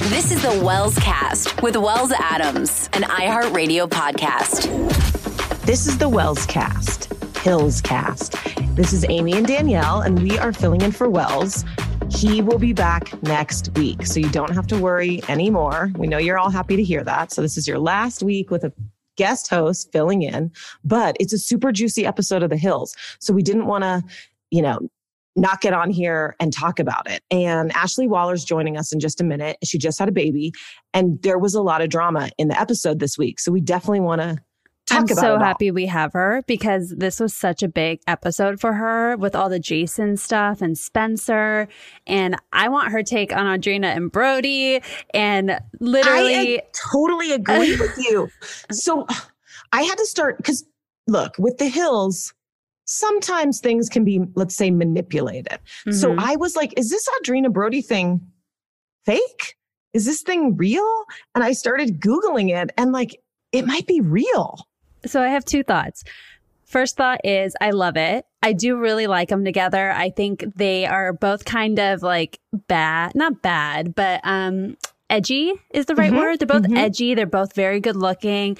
This is the Wells Cast with Wells Adams, an iHeartRadio podcast. This is the Wells Cast, Hills Cast. This is Amy and Danielle, and we are filling in for Wells. He will be back next week, so you don't have to worry anymore. We know you're all happy to hear that. So this is your last week with a guest host filling in, but it's a super juicy episode of The Hills. So we didn't want to, not get on here and talk about it. And Ashley Waller's joining us in just a minute. She just had a baby, and there was a lot of drama in the episode this week. So we definitely want to talk about it. I'm so happy we have her because this was such a big episode for her with all the Jason stuff and Spencer. And I want her take on Audrina and Brody. And literally, I totally agree with you. So I had to start because look, with The Hills, sometimes things can be, let's say, manipulated. Mm-hmm. So I was like, is this Audrina Brody thing fake? Is this thing real? And I started Googling it and it might be real. So I have two thoughts. First thought is I love it. I do really like them together. I think they are both kind of not bad, but edgy is the right word. They're both edgy. They're both very good looking.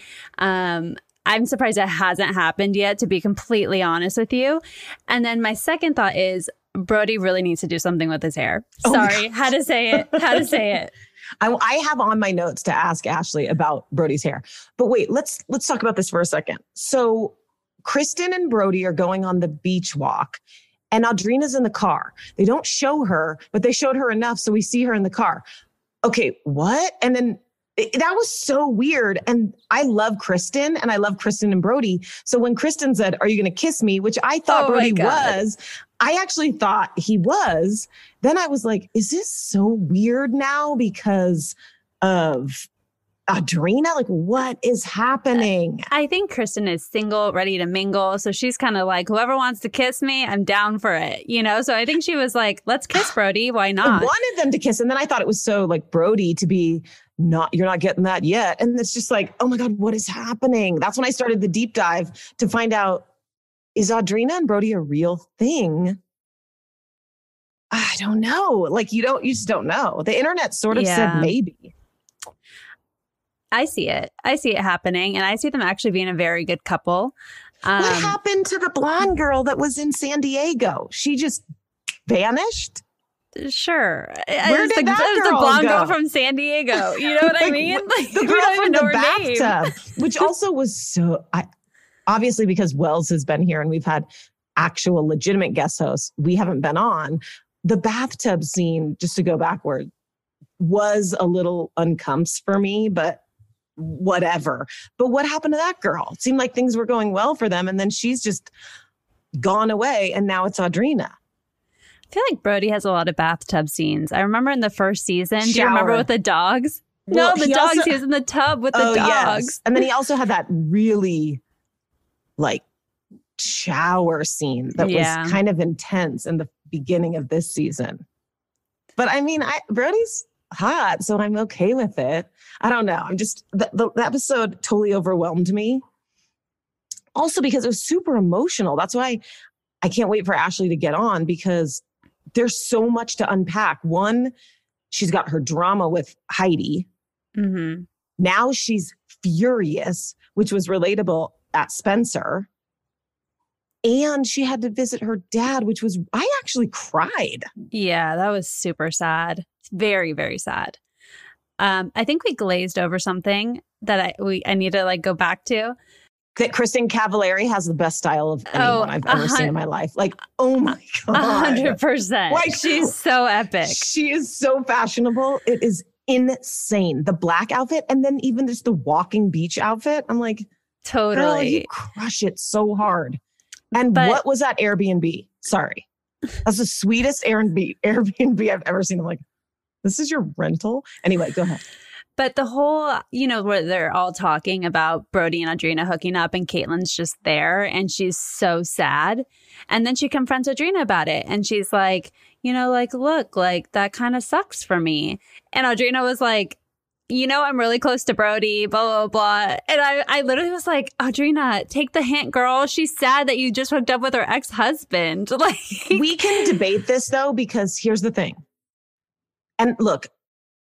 I'm surprised it hasn't happened yet, to be completely honest with you. And then my second thought is Brody really needs to do something with his hair. Sorry, how to say it. I have on my notes to ask Ashley about Brody's hair. But wait, let's talk about this for a second. So Kristen and Brody are going on the beach walk and Audrina's in the car. They don't show her, but they showed her enough so we see her in the car. Okay, what? And then that was so weird. And I love Kristen and I love Kristen and Brody. So when Kristen said, "Are you going to kiss me?" which I thought Brody was, I actually thought he was. Then I was like, is this so weird now because of Audrina? What is happening? I think Kristen is single, ready to mingle. So she's kind of like, whoever wants to kiss me, I'm down for it. So I think she was like, let's kiss Brody. Why not? I wanted them to kiss. And then I thought it was so Brody to be you're not getting that yet. And it's just oh my God, what is happening? That's when I started the deep dive to find out, is Audrina and Brody a real thing? I don't know. You just don't know. The internet sort of said maybe. I see it. I see it happening. And I see them actually being a very good couple. What happened to the blonde girl that was in San Diego? She just vanished? Sure. Where did that girl the blonde go? girl from San Diego. You know what I mean? The girl from the bathtub, which also was so... obviously, because Wells has been here and we've had actual legitimate guest hosts, we haven't been on. The bathtub scene, just to go backward, was a little uncomfortable for me, but whatever. But what happened to that girl? It seemed like things were going well for them, and then she's just gone away, and now it's Audrina. I feel like Brody has a lot of bathtub scenes. I remember in the first season, do you remember with the dogs? Well, no, the dogs. He was in the tub with the dogs. Yes. And then he also had that really shower scene that was kind of intense in the beginning of this season. But I mean, Brody's hot, so I'm okay with it. I don't know. I'm just, the episode totally overwhelmed me. Also because it was super emotional. That's why I can't wait for Ashley to get on, because there's so much to unpack. One, she's got her drama with Heidi. Mm-hmm. Now she's furious, which was relatable at Spencer. And she had to visit her dad, which was, I actually cried. Yeah, that was super sad. Very, very sad. I think we glazed over something that I need to go back to. That Kristen Cavallari has the best style of anyone I've ever seen in my life. Oh my God. 100%. She's so epic. She is so fashionable. It is insane. The black outfit and then even just the walking beach outfit. I'm like, totally. Girl, you crush it so hard. And what was that Airbnb? Sorry. That's the sweetest Airbnb I've ever seen. I'm like, this is your rental? Anyway, go ahead. But the whole, where they're all talking about Brody and Audrina hooking up and Caitlin's just there and she's so sad. And then she confronts Audrina about it. And she's like, look, that kind of sucks for me. And Audrina was like, I'm really close to Brody, blah, blah, blah. And I literally was like, Audrina, take the hint, girl. She's sad that you just hooked up with her ex-husband. We can debate this, though, because here's the thing. And look,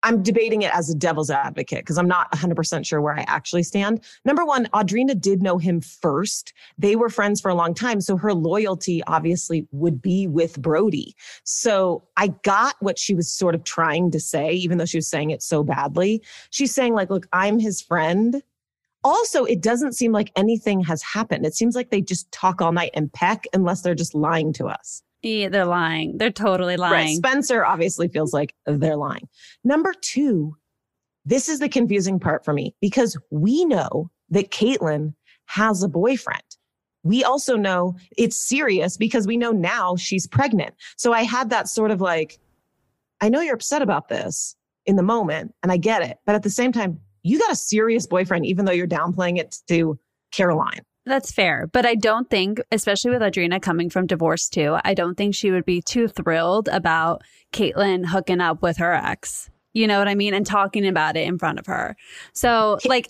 I'm debating it as a devil's advocate because I'm not 100% sure where I actually stand. Number one, Audrina did know him first. They were friends for a long time. So her loyalty obviously would be with Brody. So I got what she was sort of trying to say, even though she was saying it so badly. She's saying like, look, I'm his friend. Also, it doesn't seem like anything has happened. It seems like they just talk all night and peck unless they're just lying to us. Yeah, they're lying. They're totally lying. Right. Spencer obviously feels like they're lying. Number two, this is the confusing part for me because we know that Caitlyn has a boyfriend. We also know it's serious because we know now she's pregnant. So I had that sort of like, I know you're upset about this in the moment and I get it. But at the same time, you got a serious boyfriend, even though you're downplaying it to Caroline. That's fair. But I don't think, especially with Audrina coming from divorce too, I don't think she would be too thrilled about Caitlyn hooking up with her ex. You know what I mean? And talking about it in front of her. So like,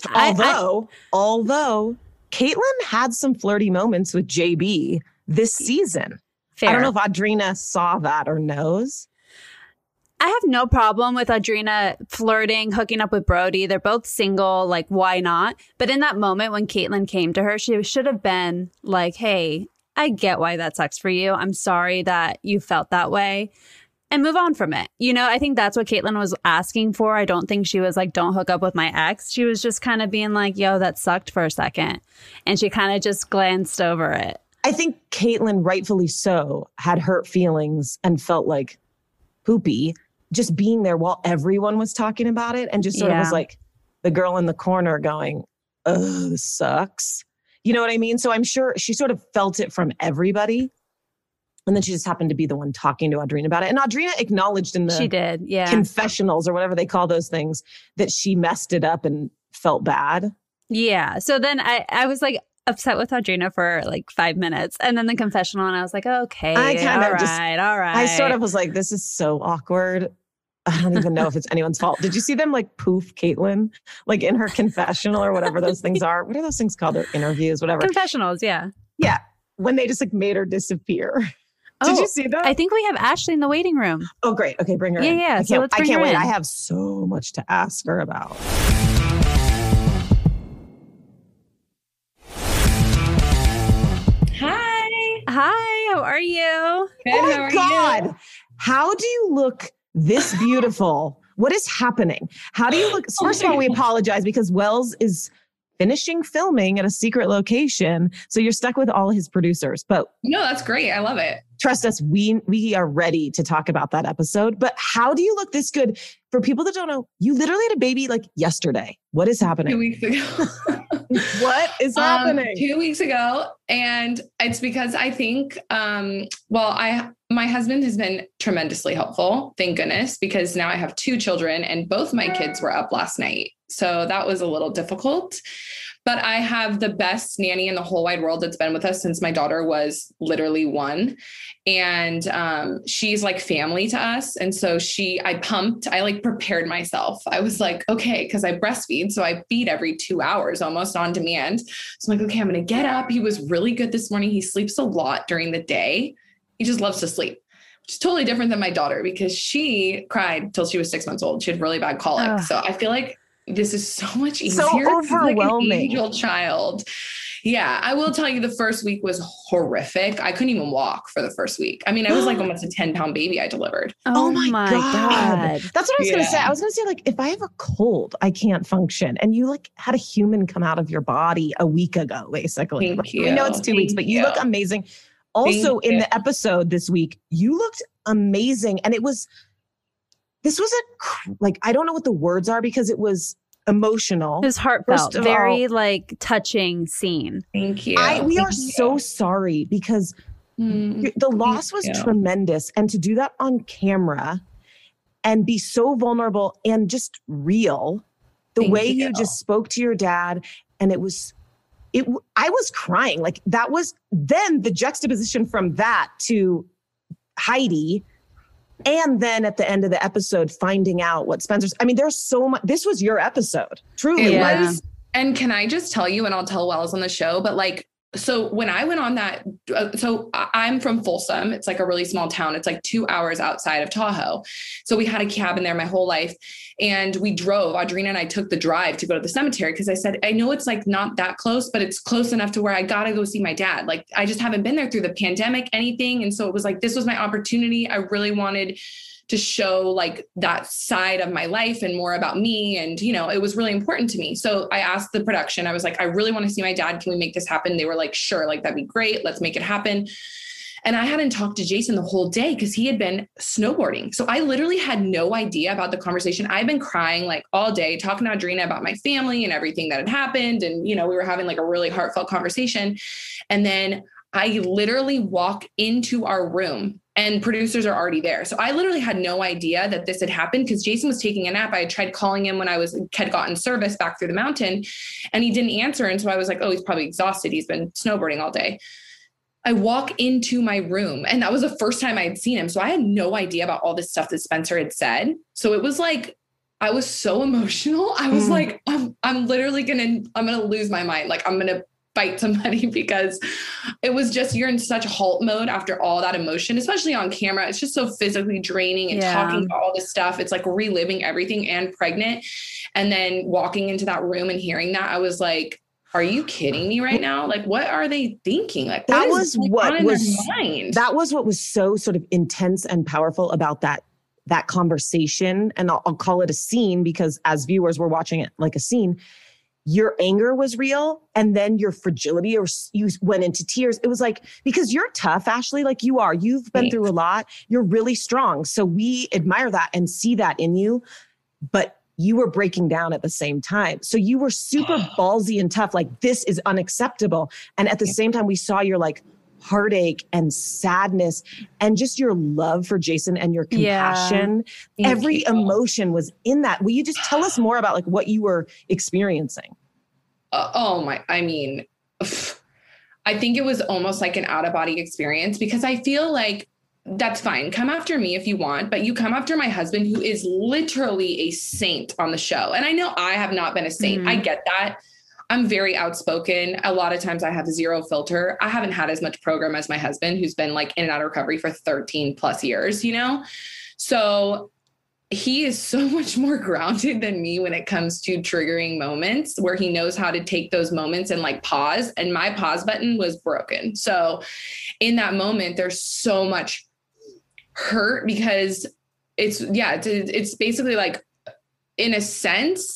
although Caitlyn had some flirty moments with JB this season. Fair. I don't know if Audrina saw that or knows. I have no problem with Audrina flirting, hooking up with Brody. They're both single. Like, why not? But in that moment when Caitlyn came to her, she should have been like, hey, I get why that sucks for you. I'm sorry that you felt that way. And move on from it. You know, I think that's what Caitlyn was asking for. I don't think she was like, don't hook up with my ex. She was just kind of being like, yo, that sucked for a second. And she kind of just glanced over it. I think Caitlyn, rightfully so, had hurt feelings and felt like poopy just being there while everyone was talking about it and just sort of was like the girl in the corner going, oh, this sucks. You know what I mean? So I'm sure she sort of felt it from everybody. And then she just happened to be the one talking to Audrina about it. And Audrina acknowledged in the confessionals or whatever they call those things that she messed it up and felt bad. Yeah. So then I was like upset with Audrina for like 5 minutes. And then the confessional and I was like, okay, all right. I sort of was like, this is so awkward. I don't even know if it's anyone's fault. Did you see them like poof Caitlyn? Like in her confessional or whatever those things are. What are those things called? Their interviews, whatever. Confessionals, yeah. Yeah. When they just like made her disappear. Did you see that? I think we have Ashley in the waiting room. Oh, great. Okay, bring her in. Yeah. So let's bring her in. I can't wait. I have so much to ask her about. Hi, how are you? Good, oh how my are God. you? How do you look this beautiful? What is happening? How do you look? First of all, we apologize because Wells is finishing filming at a secret location. So you're stuck with all his producers. But no, that's great. I love it. Trust us, we are ready to talk about that episode. But how do you look this good? For people that don't know, you literally had a baby like yesterday. What is happening? 2 weeks ago. What is happening? 2 weeks ago. And it's because I think, my husband has been tremendously helpful. Thank goodness, because now I have 2 children and both my kids were up last night. So that was a little difficult. But I have the best nanny in the whole wide world that's been with us since my daughter was literally 1. And she's like family to us. And so I like prepared myself. I was like, okay, because I breastfeed. So I feed every 2 hours almost on demand. So I'm like, okay, I'm going to get up. He was really good this morning. He sleeps a lot during the day. He just loves to sleep, which is totally different than my daughter because she cried till she was 6 months old. She had really bad colic. Ugh. So I feel like this is so much easier. So overwhelming. Like an angel child. Yeah, I will tell you the first week was horrific. I couldn't even walk for the first week. I mean, I was like almost a 10-pound baby I delivered. Oh my God. That's what I was going to say. I was going to say, like, if I have a cold, I can't function. And you like had a human come out of your body a week ago, basically. Thank you. I know it's 2 weeks, but you look amazing. Also in the episode this week, you looked amazing. And this was I don't know what the words are because it was emotional. It was heartfelt, very like touching scene. Thank you. We are so sorry because the loss was tremendous. And to do that on camera and be so vulnerable and just real, the way you just spoke to your dad, and I was crying. Like that was then the juxtaposition from that to Heidi. And then at the end of the episode, finding out what Spencer's, I mean, there's so much, this was your episode. Truly. It was. And can I just tell you, and I'll tell Wells on the show, but like so when I went on that, so I'm from Folsom. It's like a really small town. It's like 2 hours outside of Tahoe. So we had a cabin there my whole life. And we drove, Audrina and I took the drive to go to the cemetery because I said, I know it's like not that close, but it's close enough to where I got to go see my dad. Like, I just haven't been there through the pandemic, anything. And so it was like, this was my opportunity. I really wanted to show like that side of my life and more about me. And, you know, it was really important to me. So I asked the production, I was like, I really want to see my dad. Can we make this happen? They were like, sure, like that'd be great. Let's make it happen. And I hadn't talked to Jason the whole day because he had been snowboarding. So I literally had no idea about the conversation. I've been crying like all day, talking to Audrina about my family and everything that had happened. And, you know, we were having like a really heartfelt conversation. And then I literally walk into our room and producers are already there. So I literally had no idea that this had happened because Jason was taking a nap. I had tried calling him when I had gotten service back through the mountain and he didn't answer. And so I was like, oh, he's probably exhausted. He's been snowboarding all day. I walk into my room and that was the first time I had seen him. So I had no idea about all this stuff that Spencer had said. So it was like, I was so emotional. I was like, I'm literally I'm going to lose my mind. Like I'm going to fight somebody because it was just, you're in such halt mode after all that emotion, especially on camera. It's just so physically draining and talking about all this stuff. It's like reliving everything and pregnant. And then walking into that room and hearing that, I was like, are you kidding me right now? Like, what are they thinking? Like that was what was so sort of intense and powerful about that conversation. And I'll call it a scene because as viewers, we're watching it like a scene. Your anger was real. And then your fragility, or you went into tears. It was like, because you're tough, Ashley, like you are, you've been through a lot. You're really strong. So we admire that and see that in you, but you were breaking down at the same time. So you were super ballsy and tough. Like this is unacceptable. And at the same time, we saw your like heartache and sadness and just your love for Jason and your compassion. Every emotion was in that. Will you just tell us more about like what you were experiencing? I mean, I think it was almost like an out of body experience because I feel like that's fine. Come after me if you want, but you come after my husband who is literally a saint on the show. And I know I have not been a saint. I get that. I'm very outspoken. A lot of times I have zero filter. I haven't had as much program as my husband, who's been like in and out of recovery for 13 plus years, you know? So he is so much more grounded than me when it comes to triggering moments where he knows how to take those moments and like pause. And my pause button was broken. So in that moment, there's so much hurt because it's basically like, in a sense,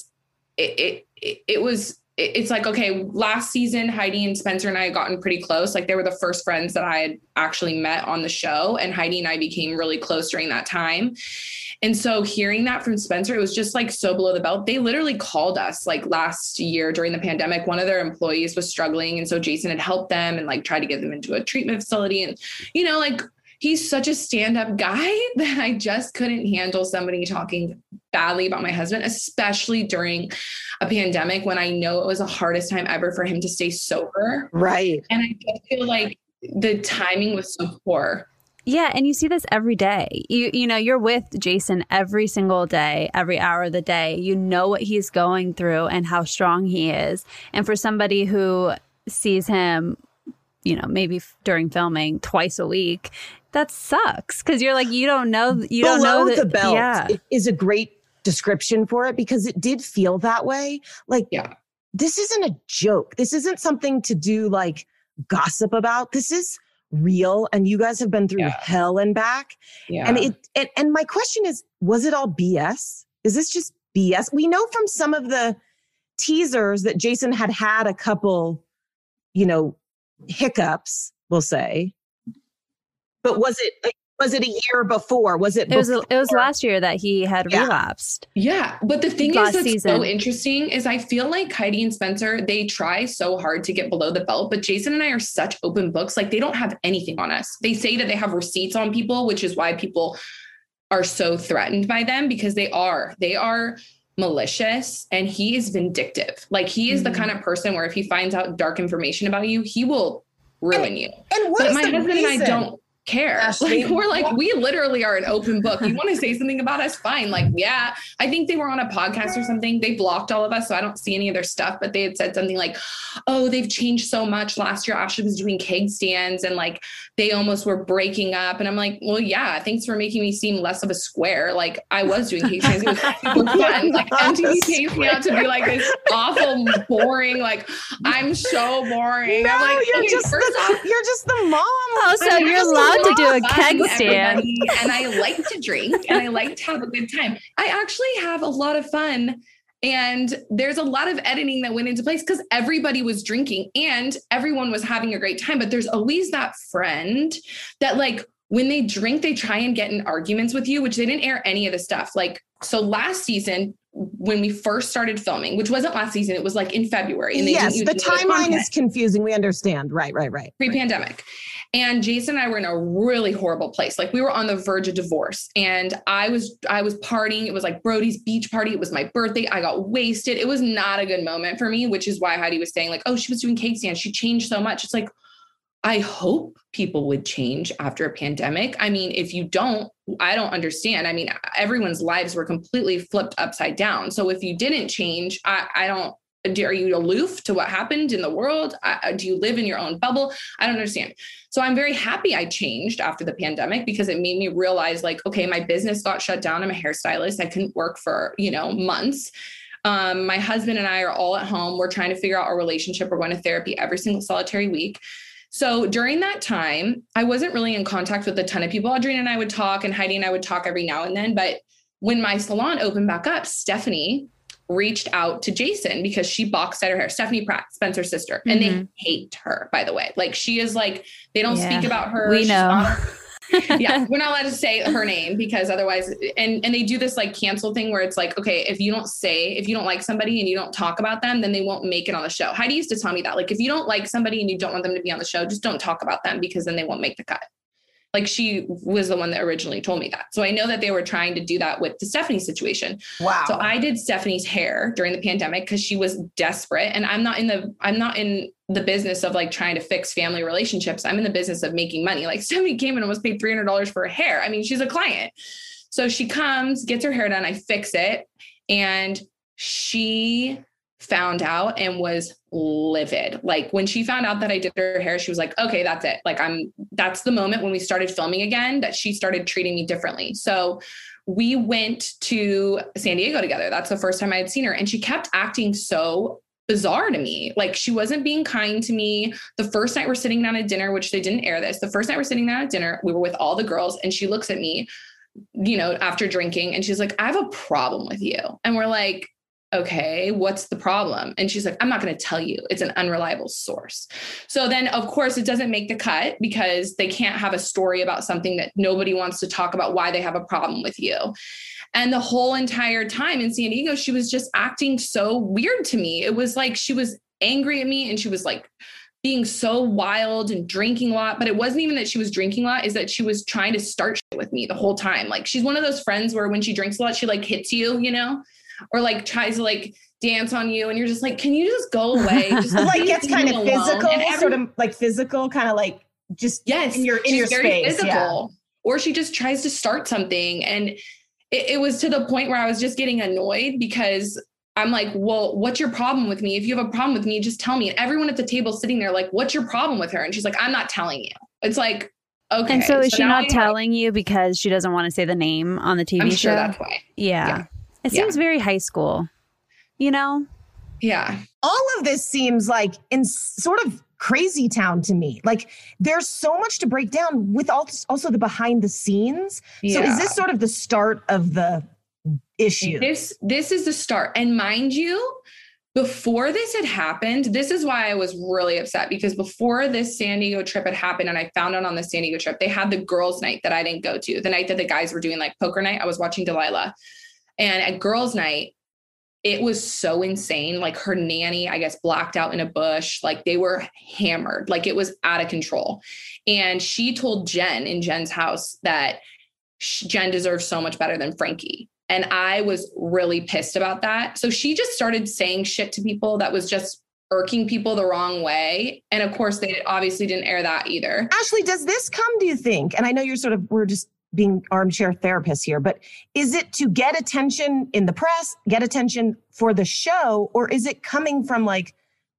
it's like, okay, last season, Heidi and Spencer and I had gotten pretty close. Like they were the first friends that I had actually met on the show. And Heidi and I became really close during that time. And so hearing that from Spencer, it was just like so below the belt. They literally called us like last year during the pandemic. One of their employees was struggling. And so Jason had helped them and like tried to get them into a treatment facility. And, you know, like he's such a stand-up guy that I just couldn't handle somebody talking badly about my husband, especially during a pandemic when I know it was the hardest time ever for him to stay sober. Right. And I just feel like the timing was so poor. Yeah. And you see this every day. You know, you're with Jason every single day, every hour of the day. You know what he's going through and how strong he is. And for somebody who sees him, you know, maybe during filming twice a week, that sucks. Cause you're like, you don't know that the belt yeah. is a great description for it because it did feel that way. Like, this isn't a joke. This isn't something to do like gossip about. This is real. And you guys have been through hell and back. Yeah. And my question is, was it all BS? Is this just BS? We know from some of the teasers that Jason had a couple, you know, hiccups, we'll say. But was it a year before? It was last year that he had relapsed. Yeah. But the thing that's so interesting is I feel like Heidi and Spencer, they try so hard to get below the belt, but Jason and I are such open books. Like they don't have anything on us. They say that they have receipts on people, which is why people are so threatened by them because they are malicious and he is vindictive. Like he is the kind of person where if he finds out dark information about you, he will ruin you. And what is my husband and I don't. care. Ashley, Like, we're like, we literally are an open book. You want to say something about us? Fine. Like, yeah, I think they were on a podcast or something. They blocked all of us, so I don't see any of their stuff, but they had said something like, oh, they've changed so much. Last year, Ashley was doing keg stands and like they almost were breaking up. And I'm like, well, yeah, thanks for making me seem less of a square. Like, I was doing keg stands. It was super fun. Like, MTV pays me out to be like this awful, boring, like, I'm so boring. No, I'm like, you're okay, just you're just the mom. Oh, so you're allowed to do a keg stand. And I like to drink and I like to have a good time. I actually have a lot of fun. And there's a lot of editing that went into place because everybody was drinking and everyone was having a great time. But there's always that friend that, like, when they drink, they try and get in arguments with you, which they didn't air any of the stuff. Like, so last season, when we first started filming, which wasn't last season, it was like in February. And yes, the timeline is confusing. We understand. Right. Pre-pandemic. And Jason and I were in a really horrible place. Like, we were on the verge of divorce and I was partying. It was like Brody's beach party. It was my birthday. I got wasted. It was not a good moment for me, which is why Heidi was saying like, oh, she was doing cake stands. She changed so much. It's like, I hope people would change after a pandemic. I mean, if you don't, I don't understand. I mean, everyone's lives were completely flipped upside down. So if you didn't change, I don't, are you aloof to what happened in the world? Do you live in your own bubble? I don't understand. So I'm very happy I changed after the pandemic because it made me realize like, okay, my business got shut down. I'm a hairstylist. I couldn't work for, months. My husband and I are all at home. We're trying to figure out our relationship. We're going to therapy every single solitary week. So during that time, I wasn't really in contact with a ton of people. Audrina and I would talk and Heidi and I would talk every now and then. But when my salon opened back up, Stephanie reached out to Jason because she box dyed her hair. Stephanie Pratt, Spencer's sister. And they hate her, by the way. Like, she is like, they don't speak about her. We know. Yeah, we're not allowed to say her name because otherwise, and they do this like cancel thing where it's like, okay, if you don't like somebody and you don't talk about them, then they won't make it on the show. Heidi used to tell me that, like, if you don't like somebody and you don't want them to be on the show, just don't talk about them because then they won't make the cut. Like, she was the one that originally told me that. So I know that they were trying to do that with the Stephanie situation. Wow. So I did Stephanie's hair during the pandemic because she was desperate. And I'm not in the business of like trying to fix family relationships. I'm in the business of making money. Like, Stephanie came and almost paid $300 for her hair. I mean, she's a client. So she comes, gets her hair done. I fix it. And she found out and was livid. Like, when she found out that I did her hair, she was like, okay, that's it. Like, that's the moment when we started filming again, that she started treating me differently. So we went to San Diego together. That's the first time I had seen her. And she kept acting so bizarre to me. Like, she wasn't being kind to me. The first night we're sitting down at dinner, which they didn't air this. The first night we're sitting down at dinner, we were with all the girls and she looks at me, after drinking. And she's like, I have a problem with you. And we're like, okay, what's the problem? And she's like, I'm not going to tell you. It's an unreliable source. So then, of course, it doesn't make the cut because they can't have a story about something that nobody wants to talk about why they have a problem with you. And the whole entire time in San Diego, she was just acting so weird to me. It was like she was angry at me and she was like being so wild and drinking a lot. But it wasn't even that she was drinking a lot, is that she was trying to start shit with me the whole time. Like, she's one of those friends where when she drinks a lot, she like hits you, or like tries to like dance on you. And you're just like, can you just go away? Just like, gets kind of physical, sort of like physical, kind of like just in your space. Physical. Yeah. Or she just tries to start something. And it was to the point where I was just getting annoyed because I'm like, well, what's your problem with me? If you have a problem with me, just tell me. And everyone at the table sitting there like, what's your problem with her? And she's like, I'm not telling you. It's like, okay. And so is she not telling you because she doesn't want to say the name on the TV show? I'm sure that's why. Yeah. It seems very high school, Yeah. All of this seems like in sort of crazy town to me. Like, there's so much to break down with also the behind the scenes. Yeah. So is this sort of the start of the issue? This is the start. And mind you, before this had happened, this is why I was really upset, because before this San Diego trip had happened and I found out on the San Diego trip, they had the girls' night that I didn't go to. The night that the guys were doing like poker night, I was watching Delilah. And at girls' night, it was so insane. Like, her nanny, I guess, blacked out in a bush. Like, they were hammered. Like, it was out of control. And she told Jen in Jen's house that Jen deserves so much better than Frankie. And I was really pissed about that. So she just started saying shit to people that was just irking people the wrong way. And of course, they obviously didn't air that either. Ashley, does this come, do you think? And I know we're just being armchair therapists here, but is it to get attention in the press, get attention for the show, or is it coming from like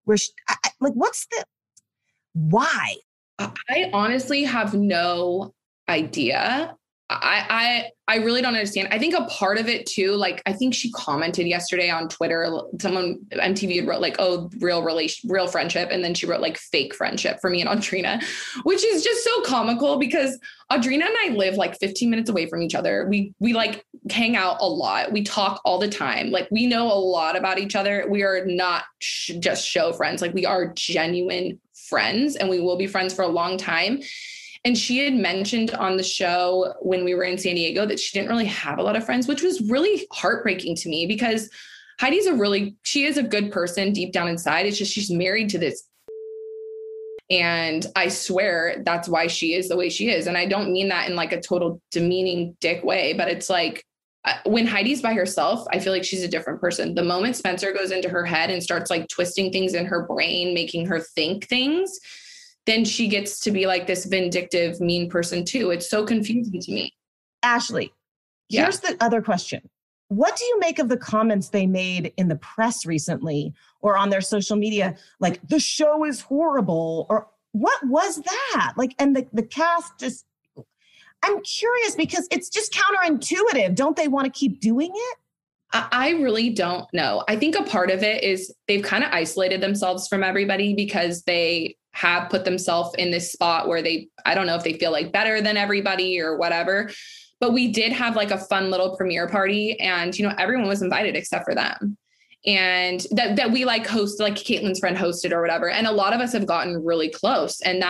why? I honestly have no idea. I really don't understand. I think a part of it too, like, I think she commented yesterday on Twitter, someone, MTV had wrote like, oh, real friendship. And then she wrote like fake friendship for me and Audrina, which is just so comical because Audrina and I live like 15 minutes away from each other. We like hang out a lot. We talk all the time. Like we know a lot about each other. We are not just show friends. Like we are genuine friends and we will be friends for a long time. And she had mentioned on the show when we were in San Diego that she didn't really have a lot of friends, which was really heartbreaking to me because she is a good person deep down inside. It's just, she's married to this. And I swear that's why she is the way she is. And I don't mean that in like a total demeaning dick way, but it's like when Heidi's by herself, I feel like she's a different person. The moment Spencer goes into her head and starts like twisting things in her brain, making her think things, then she gets to be like this vindictive, mean person too. It's so confusing to me. Ashley, here's the other question. What do you make of the comments they made in the press recently or on their social media? Like, the show is horrible, or what was that? Like, and the cast just, I'm curious because it's just counterintuitive. Don't they want to keep doing it? I really don't know. I think a part of it is they've kind of isolated themselves from everybody because they have put themselves in this spot where I don't know if they feel like better than everybody or whatever, but we did have like a fun little premiere party and, everyone was invited except for them. And that we like hosted, like Caitlin's friend hosted or whatever. And a lot of us have gotten really close. And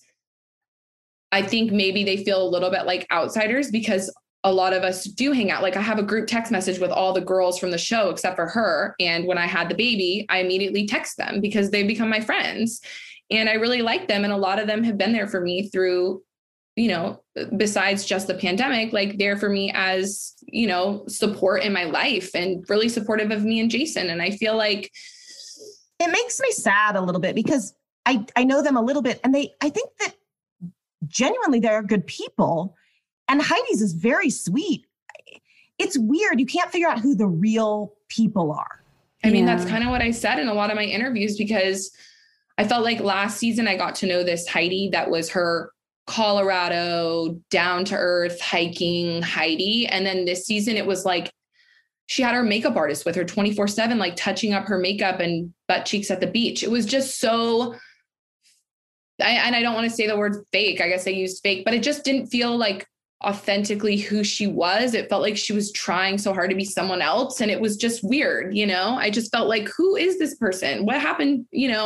I think maybe they feel a little bit like outsiders because a lot of us do hang out. Like I have a group text message with all the girls from the show except for her. And when I had the baby, I immediately text them because they become my friends. And I really like them. And a lot of them have been there for me through, besides just the pandemic, like there for me as, support in my life and really supportive of me and Jason. And I feel like it makes me sad a little bit because I know them a little bit and I think that genuinely they're good people. And Heidi's is very sweet. It's weird. You can't figure out who the real people are. I mean, that's kind of what I said in a lot of my interviews because I felt like last season I got to know this Heidi that was her Colorado, down to earth, hiking Heidi. And then this season it was like she had her makeup artist with her 24/7, like touching up her makeup and butt cheeks at the beach. It was just so, and I don't want to say the word fake. I guess I used fake, but it just didn't feel like authentically who she was. It felt like she was trying so hard to be someone else. And it was just weird. I just felt like, who is this person? What happened?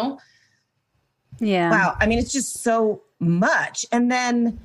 Yeah. Wow. I mean, it's just so much. And then,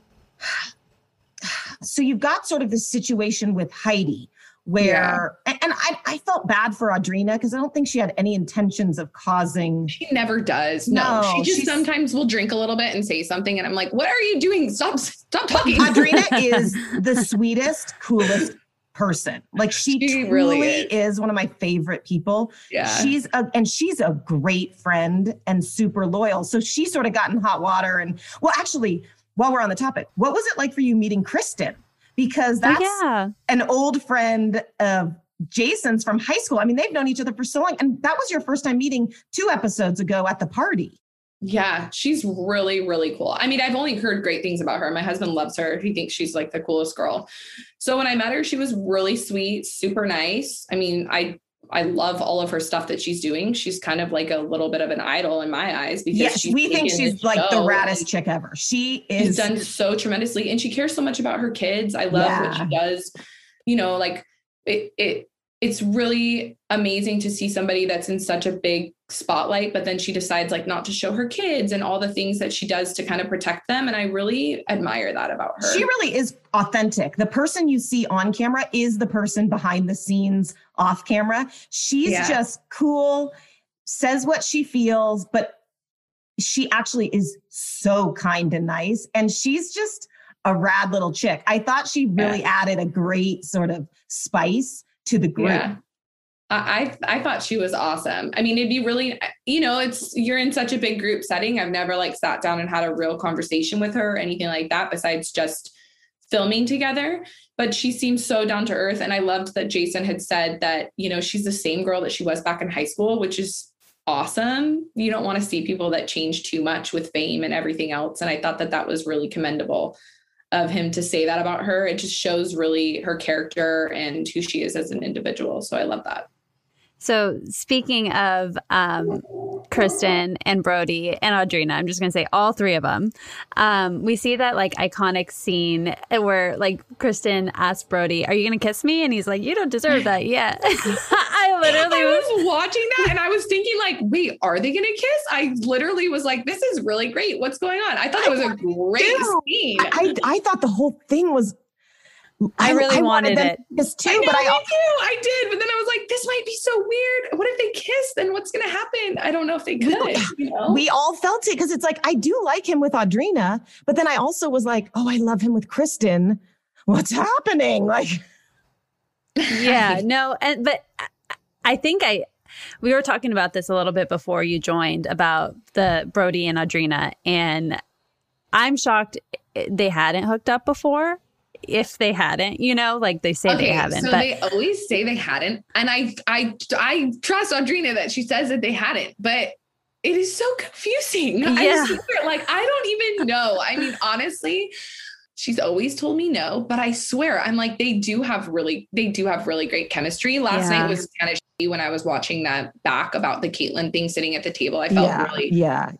so you've got sort of this situation with Heidi where, and I felt bad for Audrina because I don't think she had any intentions of causing. She never does. No, she just sometimes will drink a little bit and say something. And I'm like, what are you doing? Stop talking. Audrina is the sweetest, coolest person. Like she truly really is one of my favorite people. Yeah. She's a great friend and super loyal. So she sort of got in hot water. And well, actually, while we're on the topic, what was it like for you meeting Kristen? Because that's an old friend of Jason's from high school. I mean, they've known each other for so long. And that was your first time meeting 2 episodes ago at the party. Yeah, she's really, really cool. I mean, I've only heard great things about her. My husband loves her. He thinks she's like the coolest girl. So when I met her, she was really sweet, super nice. I mean, I love all of her stuff that she's doing. She's kind of like a little bit of an idol in my eyes because we think she's like the raddest chick ever. She's done so tremendously and she cares so much about her kids. I love what she does. Like it's really amazing to see somebody that's in such a big spotlight, but then she decides like not to show her kids and all the things that she does to kind of protect them. And I really admire that about her. She really is authentic. The person you see on camera is the person behind the scenes off camera. She's just cool, says what she feels, but she actually is so kind and nice. And she's just a rad little chick. I thought she really added a great sort of spice to the group. I thought she was awesome. I mean, it'd be really, you know, you're in such a big group setting. I've never like sat down and had a real conversation with her or anything like that besides just filming together. But she seems so down to earth. And I loved that Jason had said that, you know, she's the same girl that she was back in high school, which is awesome. You don't want to see people that change too much with fame and everything else. And I thought that was really commendable of him to say that about her. It just shows really her character and who she is as an individual. So I love that. So speaking of Kristen and Brody and Audrina, I'm just going to say all three of them. We see that like iconic scene where like Kristen asks Brody, "Are you going to kiss me?" And he's like, "You don't deserve that yet." I was watching that and I was thinking like, wait, are they going to kiss? I literally was like, this is really great. What's going on? I thought it was a great scene. I thought the whole thing was. I really wanted it. This too, I know, but I did. But then I was like, this might be so weird. What if they kiss? Then what's going to happen? I don't know if they could. You know? We all felt it because it's like, I do like him with Audrina, but then I also was like, oh, I love him with Kristen. What's happening? Like, yeah, no. But I think we were talking about this a little bit before you joined about the Brody and Audrina, and I'm shocked they hadn't hooked up before. If they hadn't, you know, like they say they haven't. So they always say they hadn't. And I trust Audrina that she says that they hadn't, but it is so confusing. Yeah. I swear, like, I don't even know. I mean, honestly, she's always told me no, but I swear, I'm like, they do have really great chemistry. Last night was kind of shitty when I was watching that back about the Caitlyn thing sitting at the table. I felt really. Yeah.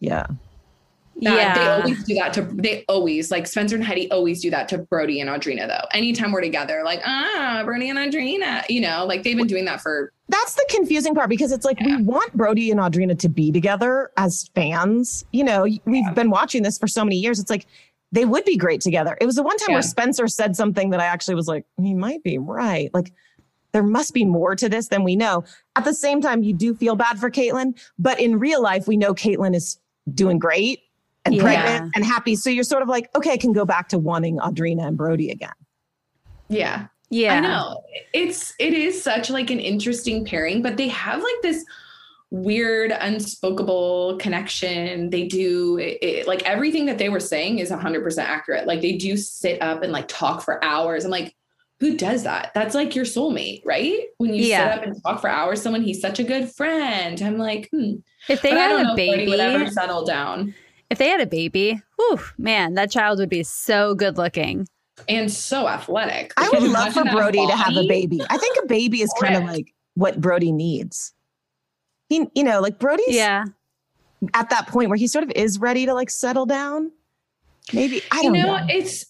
They always do that they always, like Spencer and Heidi always do that to Brody and Audrina though. Anytime we're together, like, Brody and Audrina, you know, like they've been doing that for. That's the confusing part because it's like, we want Brody and Audrina to be together as fans. You know, we've been watching this for so many years. It's like, they would be great together. It was the one time where Spencer said something that I actually was like, he might be right. Like, there must be more to this than we know. At the same time, you do feel bad for Caitlyn, but in real life, we know Caitlyn is doing great and pregnant and happy. So you're sort of like, okay, I can go back to wanting Audrina and Brody again. Yeah. Yeah. I know. It is such like an interesting pairing, but they have like this weird, unspoken connection. They do like everything that they were saying is 100% accurate. Like they do sit up and like talk for hours. I'm like, who does that? That's like your soulmate, right? When you sit up and talk for hours, he's such a good friend. I'm like, If they had a baby, would ever settle down. If they had a baby, whew, man, that child would be so good looking. And so athletic. I would love for Brody to have a baby. I think a baby is kind of like what Brody needs. He, you know, like Brody's at that point where he sort of is ready to like settle down. Maybe, I don't know.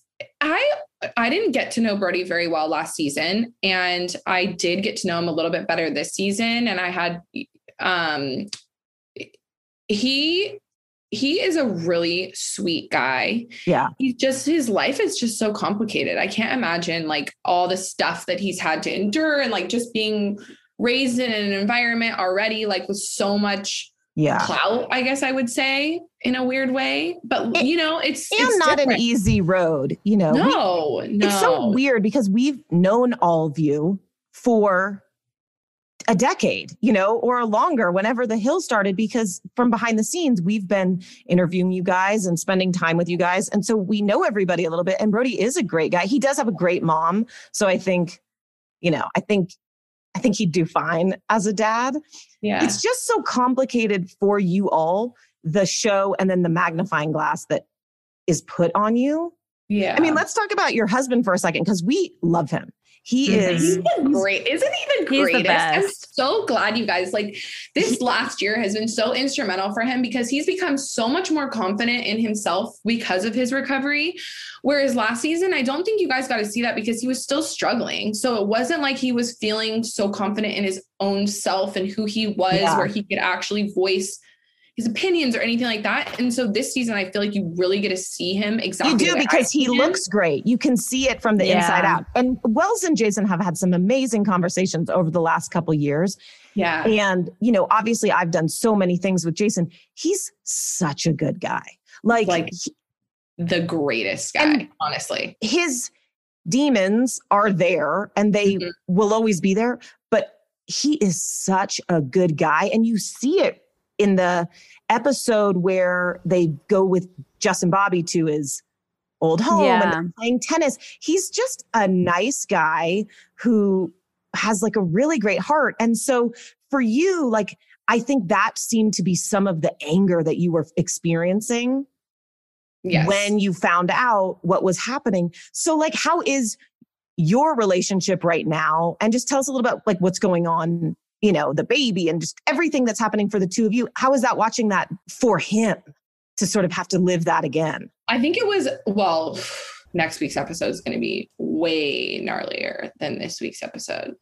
I didn't get to know Brody very well last season, and I did get to know him a little bit better this season. And I had, he is a really sweet guy. Yeah. His life is just so complicated. I can't imagine like all the stuff that he's had to endure and like just being raised in an environment already, like with so much clout, I guess I would say in a weird way, but you know, it's not different. An easy road, you know, no. It's so weird because we've known all of you for a decade, you know, or longer, whenever The Hill started, because from behind the scenes, we've been interviewing you guys and spending time with you guys. And so we know everybody a little bit. And Brody is a great guy. He does have a great mom. So I think, you know, I think he'd do fine as a dad. Yeah. It's just so complicated for you all, the show and then the magnifying glass that is put on you. Yeah. I mean, let's talk about your husband for a second, because we love him. He's great. Isn't he the greatest? The best. I'm so glad you guys, like, this last year has been so instrumental for him because he's become so much more confident in himself because of his recovery. Whereas last season, I don't think you guys got to see that because he was still struggling. So it wasn't like he was feeling so confident in his own self and who he was, where he could actually voice his opinions or anything like that. And so this season, I feel like you really get to see him exactly. You do, because he looks great. You can see it from the inside out. And Wells and Jason have had some amazing conversations over the last couple of years. Yeah. And, you know, obviously I've done so many things with Jason. He's such a good guy. Like the greatest guy, honestly. His demons are there and they will always be there. But he is such a good guy. And you see it in the episode where they go with Justin Bobby to his old home and they're playing tennis. He's just a nice guy who has like a really great heart. And so for you, like, I think that seemed to be some of the anger that you were experiencing when you found out what was happening. So like, how is your relationship right now? And just tell us a little about like what's going on, you know, the baby and just everything that's happening for the two of you. How is that watching that for him to sort of have to live that again? I think it was, well, next week's episode is going to be way gnarlier than this week's episode.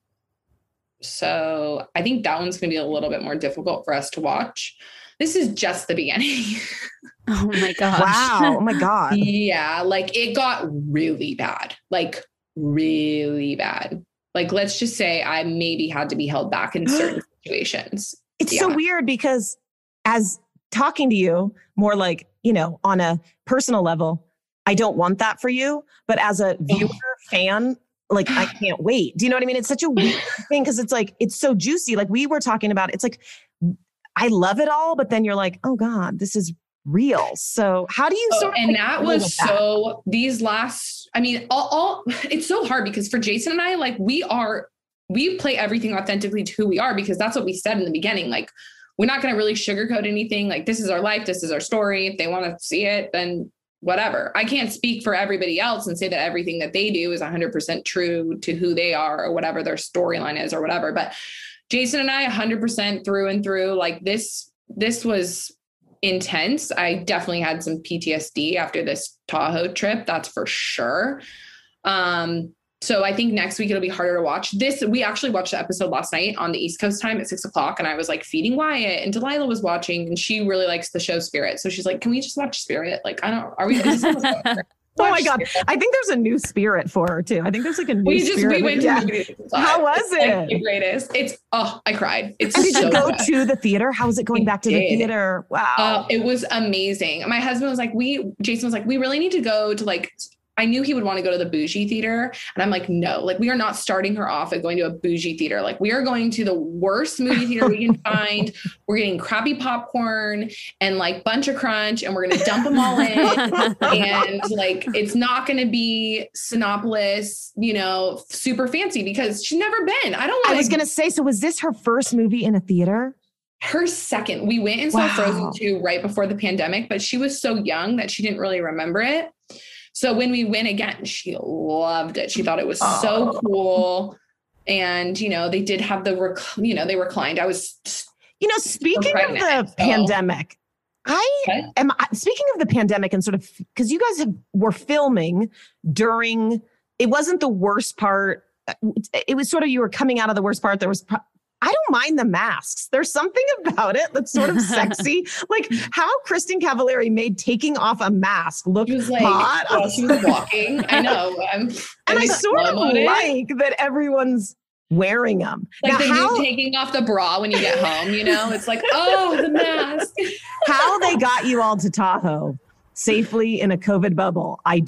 So I think that one's going to be a little bit more difficult for us to watch. This is just the beginning. Oh my gosh. Wow. Oh my God. Yeah. Like it got really bad, like really bad. Like, let's just say I maybe had to be held back in certain situations. It's so weird because as talking to you more like, you know, on a personal level, I don't want that for you. But as a viewer, fan, like, I can't wait. Do you know what I mean? It's such a weird thing because it's like, it's so juicy. Like we were talking about, it's like, I love it all, but then you're like, oh God, this is real. So how do you sort of and that was so that? These last, I mean, all it's so hard because for Jason and I, like we play everything authentically to who we are because that's what we said in the beginning. Like, we're not going to really sugarcoat anything. Like, this is our life. This is our story. If they want to see it, then whatever. I can't speak for everybody else and say that everything that they do is 100% true to who they are or whatever their storyline is or whatever. But Jason and I 100% through and through, like this was intense. I definitely had some PTSD after this Tahoe trip. That's for sure. So I think next week it'll be harder to watch this. We actually watched the episode last night on the East Coast time at 6:00. And I was like feeding Wyatt and Delilah was watching and she really likes the show Spirit. So she's like, can we just watch Spirit? Like, is this oh my God. I think there's a new Spirit for her too. I think there's like a new Spirit. We went to the movies. How was it? Like the greatest. I cried. It's and did so you go good. to the theater? How was it going back to the theater? Wow. It was amazing. My husband was like, Jason was like, we really need to go to like, I knew he would want to go to the bougie theater. And I'm like, no, like we are not starting her off at going to a bougie theater. Like we are going to the worst movie theater we can find. We're getting crappy popcorn and like Bunch of Crunch and we're going to dump them all in. And like, it's not going to be Cinépolis, you know, super fancy because she's never been. I was going to say, so was this her first movie in a theater? Her second. We went and saw Frozen 2 right before the pandemic, but she was so young that she didn't really remember it. So when we went again, she loved it. She thought it was so cool. And, you know, they did have they reclined. I was, speaking of the pandemic, speaking of the pandemic and sort of, because you guys were filming during, it wasn't the worst part. It was sort of, you were coming out of the worst part. There was, I don't mind the masks. There's something about it that's sort of sexy. Like how Kristin Cavallari made taking off a mask look hot. While she was walking. I know. And I sort of like that everyone's wearing them. Like now, taking off the bra when you get home, you know, it's like, oh, the mask. How they got you all to Tahoe safely in a COVID bubble. I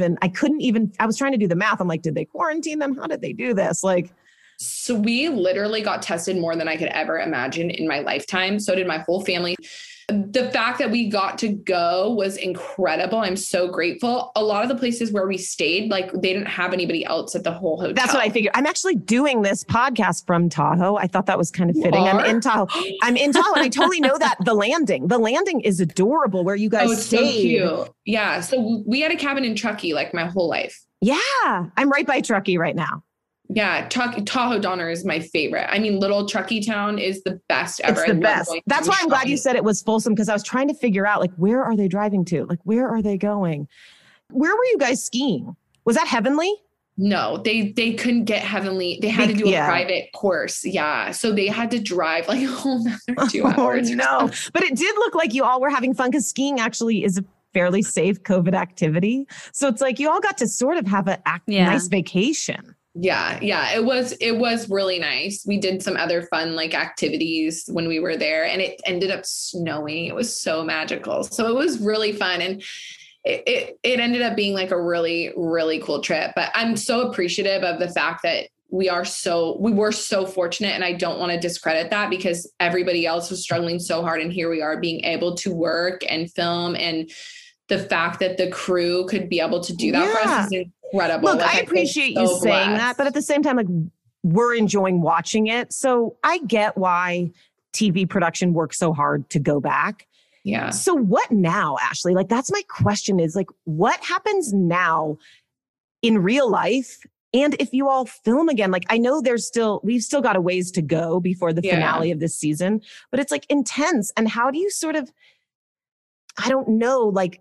was trying to do the math. I'm like, did they quarantine them? How did they do this? Like, so we literally got tested more than I could ever imagine in my lifetime. So did my whole family. The fact that we got to go was incredible. I'm so grateful. A lot of the places where we stayed, like they didn't have anybody else at the whole hotel. That's what I figured. I'm actually doing this podcast from Tahoe. I thought that was kind of fitting. I'm in Tahoe. And I totally know that the landing is adorable where you guys stayed. So cute. Yeah. So we had a cabin in Truckee like my whole life. Yeah. I'm right by Truckee right now. Yeah, Tahoe Donner is my favorite. I mean, little Truckee Town is the best ever. It's the best. That's why I'm glad you said it was Folsom because I was trying to figure out like where are they driving to? Like where are they going? Where were you guys skiing? Was that Heavenly? No, they couldn't get Heavenly. They had to do a private course. Yeah, so they had to drive like a whole nother 2 hours. Oh no, but it did look like you all were having fun because skiing actually is a fairly safe COVID activity. So it's like you all got to sort of have a nice vacation. Yeah. It was really nice. We did some other fun like activities when we were there and it ended up snowing. It was so magical. So it was really fun. And it ended up being like a really, really cool trip, but I'm so appreciative of the fact that we were so fortunate, and I don't want to discredit that because everybody else was struggling so hard. And here we are being able to work and film, and the fact that the crew could be able to do that for us is incredible. Look, I appreciate you saying that, but at the same time, like, we're enjoying watching it. So I get why TV production works so hard to go back. Yeah. So what now, Ashley? Like, that's my question is, like, what happens now in real life? And if you all film again, like, I know we've still got a ways to go before the finale of this season, but it's like intense. And how do you sort of, I don't know, like,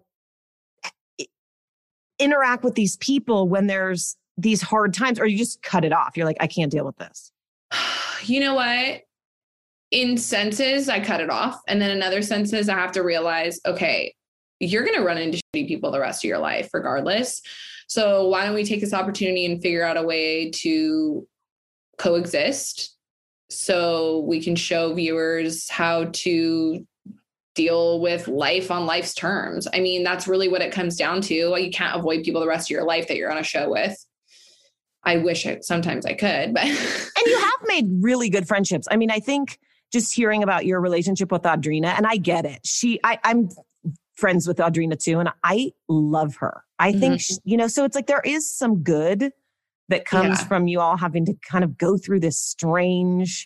interact with these people when there's these hard times, or you just cut it off? You're like, I can't deal with this. You know what? In senses, I cut it off. And then in other senses, I have to realize, okay, you're going to run into shitty people the rest of your life regardless. So why don't we take this opportunity and figure out a way to coexist so we can show viewers how to deal with life on life's terms. I mean, that's really what it comes down to. You can't avoid people the rest of your life that you're on a show with. I wish sometimes I could, but. And you have made really good friendships. I mean, I think just hearing about your relationship with Audrina, and I get it. I'm friends with Audrina too, and I love her. I think, so it's like there is some good that comes from you all having to kind of go through this strange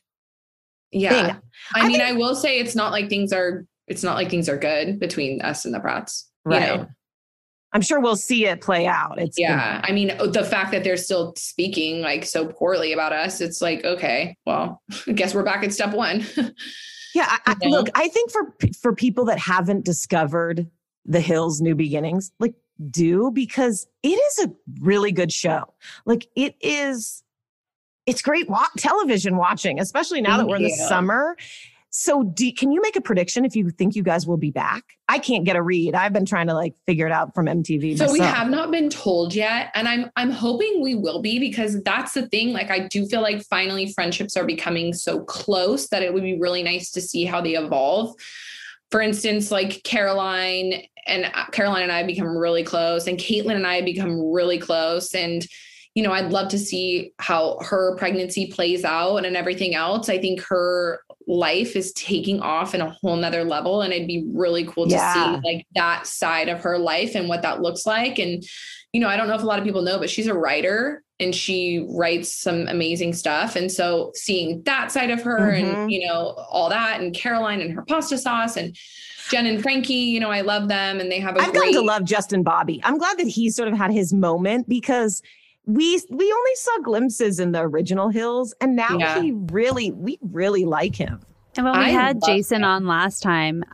thing. I mean, I will say it's not like things are good between us and the Pratts. Right. You know? I'm sure we'll see it play out. I mean, the fact that they're still speaking like so poorly about us, it's like, okay, well, I guess we're back at step one. Yeah. Look, I think for people that haven't discovered The Hills: New Beginnings, like, do, because it is a really good show. Like, it's great television watching, especially now that we're in the summer. So can you make a prediction if you think you guys will be back? I can't get a read. I've been trying to like figure it out from MTV. So we have not been told yet. And I'm hoping we will be, because that's the thing. Like, I do feel like finally friendships are becoming so close that it would be really nice to see how they evolve. For instance, like Caroline and I become really close, and Caitlin and I become really close. And I'd love to see how her pregnancy plays out and everything else. I think her life is taking off in a whole nother level. And it'd be really cool to see like that side of her life and what that looks like. And, I don't know if a lot of people know, but she's a writer and she writes some amazing stuff. And so seeing that side of her and, all that, and Caroline and her pasta sauce, and Jen and Frankie, I love them. And they have I've come to love Justin Bobby. I'm glad that he sort of had his moment, because we only saw glimpses in the original Hills, and now we really like him. And when we had Jason on last time,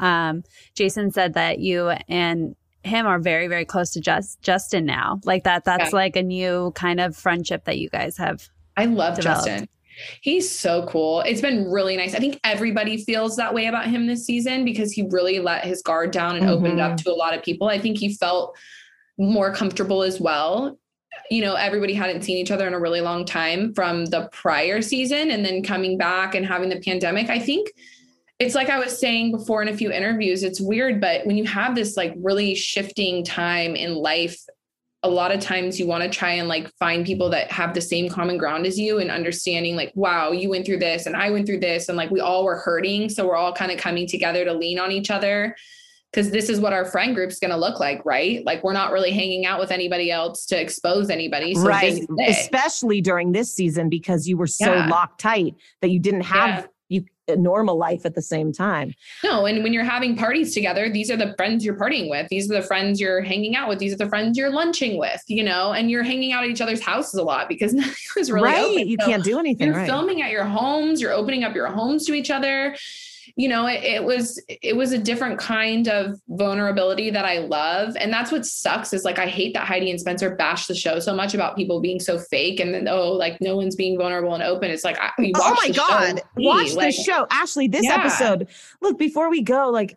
Jason said that you and him are very, very close to Justin now. Like that's like a new kind of friendship that you guys have. I love developed. Justin. He's so cool. It's been really nice. I think everybody feels that way about him this season, because he really let his guard down and opened it up to a lot of people. I think he felt more comfortable as well. Everybody hadn't seen each other in a really long time from the prior season, and then coming back and having the pandemic. I think it's like I was saying before in a few interviews, it's weird, but when you have this like really shifting time in life, a lot of times you want to try and like find people that have the same common ground as you, and understanding like, wow, you went through this and I went through this, and like we all were hurting. So we're all kind of coming together to lean on each other, because this is what our friend group's going to look like, right? Like, we're not really hanging out with anybody else to expose anybody. So right. Especially during this season, because you were so locked tight that you didn't have a normal life at the same time. No. And when you're having parties together, these are the friends you're partying with. These are the friends you're hanging out with. These are the friends you're lunching with, and you're hanging out at each other's houses a lot, because nothing was really open. You can't do anything. You're filming at your homes. You're opening up your homes to each other. It was a different kind of vulnerability that I love. And that's what sucks, is like, I hate that Heidi and Spencer bash the show so much about people being so fake. And then, like no one's being vulnerable and open. It's like, oh my God, watch the show. Ashley, this episode, look, before we go, like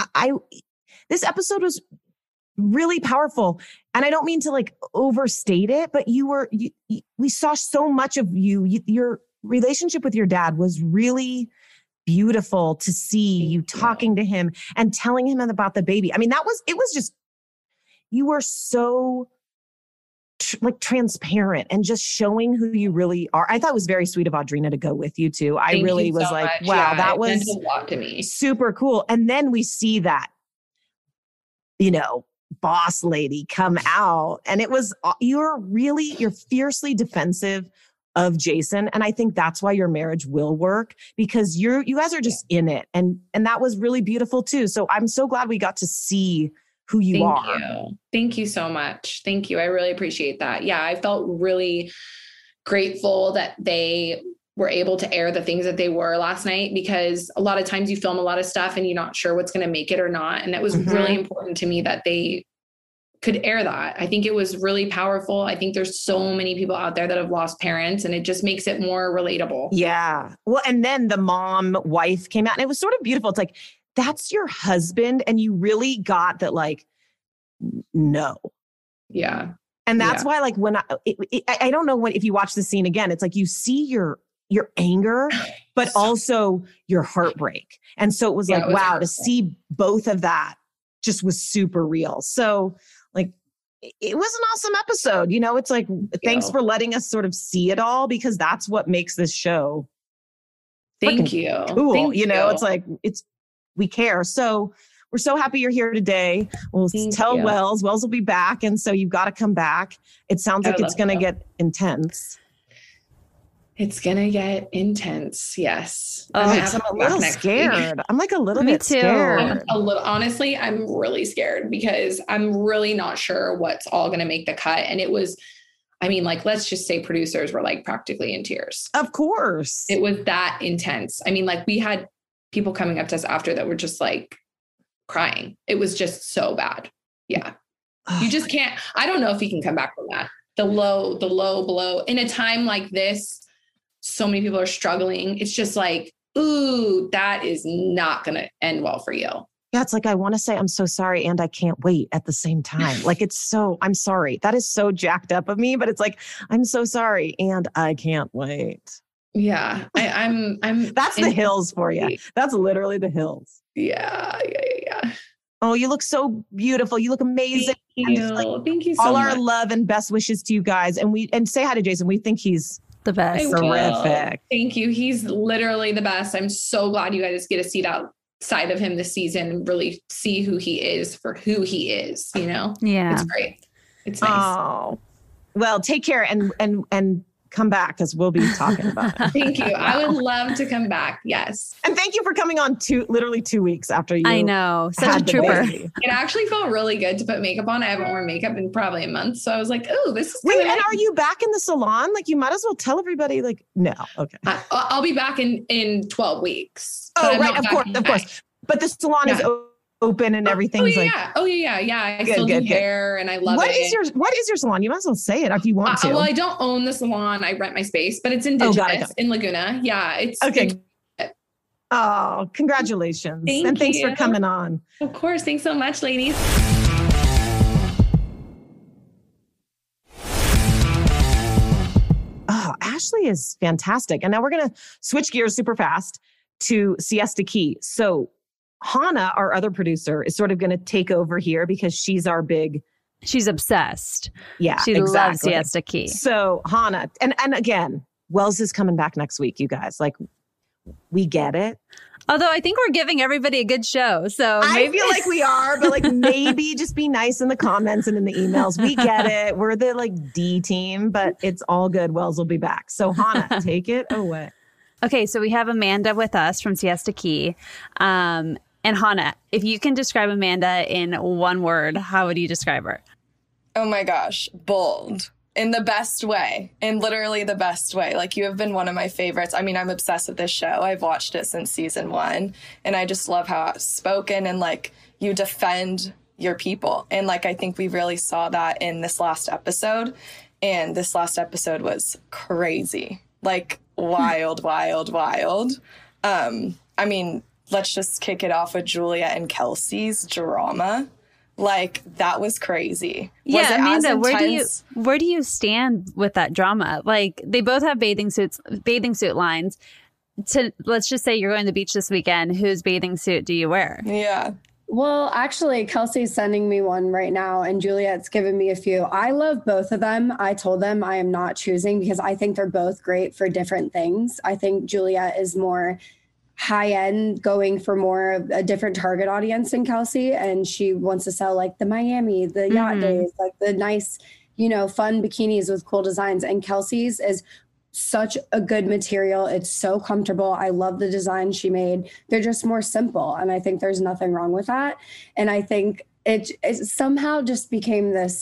this episode was really powerful. And I don't mean to like overstate it, but we saw so much of you. Your relationship with your dad was really beautiful to see, you talking to him and telling him about the baby. I mean, it was just, you were so like transparent and just showing who you really are. I thought it was very sweet of Audrina to go with you too. I really was like, wow, that was a lot to me. Super cool. And then we see that, boss lady come out, and it was, you're fiercely defensive of Jason. And I think that's why your marriage will work, because you guys are just in it. And that was really beautiful too. So I'm so glad we got to see who you are. Thank you so much. Thank you. I really appreciate that. Yeah. I felt really grateful that they were able to air the things that they were last night, because a lot of times you film a lot of stuff and you're not sure what's going to make it or not. And it was really important to me that they could air that. I think it was really powerful. I think there's so many people out there that have lost parents, and it just makes it more relatable. Yeah. Well, and then the mom wife came out, and it was sort of beautiful. It's like, that's your husband. And you really got that, like, no. Yeah. And that's why, like, when I don't know if you watch the scene again, it's like you see your anger, but also your heartbreak. And so it was like, wow, to see both of that just was super real. So like, it was an awesome episode. It's like, thanks for letting us sort of see it all, because that's what makes this show. Thank you. Cool. Thank you. It's like, we care. So we're so happy you're here today. We'll tell Wells will be back. And so you've got to come back. It sounds like it's going to get intense. It's going to get intense. Yes. I'm a little scared. I'm like a little bit scared. Honestly, I'm really scared, because I'm really not sure what's all going to make the cut. And it was, let's just say producers were like practically in tears. Of course. It was that intense. We had people coming up to us after that were just like crying. It was just so bad. Yeah. You just can't, I don't know if you can come back from that. The low blow in a time like this. So many people are struggling. It's just like, ooh, that is not going to end well for you. Yeah. It's like, I want to say, I'm so sorry. And I can't wait at the same time. Like, I'm sorry. That is so jacked up of me, but it's like, I'm so sorry. And I can't wait. Yeah. I'm that's the hills for you. That's literally the hills. Yeah. Oh, you look so beautiful. You look amazing. Thank you. Thank you so much. All our love and best wishes to you guys. And say hi to Jason. We think he's the best. Terrific. Thank you. He's literally the best. I'm so glad you guys get a seat outside of him this season and really see who he is for who he is, Yeah. It's great. It's nice. Oh, well, take care and come back, because we'll be talking about it. Thank you. I would love to come back. Yes. And thank you for coming on literally 2 weeks after you. I know. Such a trooper. It actually felt really good to put makeup on. I haven't worn makeup in probably a month. So I was like, oh, this is Wait, and are you back in the salon? Like, you might as well tell everybody, like, no. Okay. I'll be back in 12 weeks. Oh, right. Of course. But the salon is open and everything's like. I still do hair and I love it. What is your salon? You might as well say it if you want to. Well, I don't own the salon. I rent my space, but it's indigenous in Laguna. Yeah. It's okay. Oh, congratulations. Thanks for coming on. Of course. Thanks so much, ladies. Oh, Ashley is fantastic. And now we're going to switch gears super fast to Siesta Key. So Hannah, our other producer, is sort of going to take over here, because she's obsessed. Yeah, she loves Siesta Key. So Hannah, and again, Wells is coming back next week, you guys. Like, we get it. Although I think we're giving everybody a good show. So maybe I feel like we are, but like, maybe just be nice in the comments and in the emails. We get it. We're the D team, but it's all good. Wells will be back. So Hannah, take it away. Okay, so we have Amanda with us from Siesta Key. And Hannah, if you can describe Amanda in one word, how would you describe her? Oh my gosh, bold. In the best way. In literally the best way. Like, you have been one of my favorites. I'm obsessed with this show. I've watched it since season 1. And I just love how outspoken and you defend your people. And I think we really saw that in this last episode. And this last episode was crazy. Wild, wild, wild. Let's just kick it off with Julia and Kelsey's drama. That was crazy. Yeah, Amanda, where do you stand with that drama? They both have bathing suit lines. Let's just say you're going to the beach this weekend. Whose bathing suit do you wear? Yeah. Well, actually, Kelsey's sending me one right now, and Juliet's given me a few. I love both of them. I told them I am not choosing because I think they're both great for different things. I think Juliet is more high end, going for more of a different target audience than Kelsey, and she wants to sell like the Miami, the yacht days, like the nice, fun bikinis with cool designs. And Kelsey's is such a good material. It's so comfortable. I love the design she made. They're just more simple. And I think there's nothing wrong with that. And I think it somehow just became this,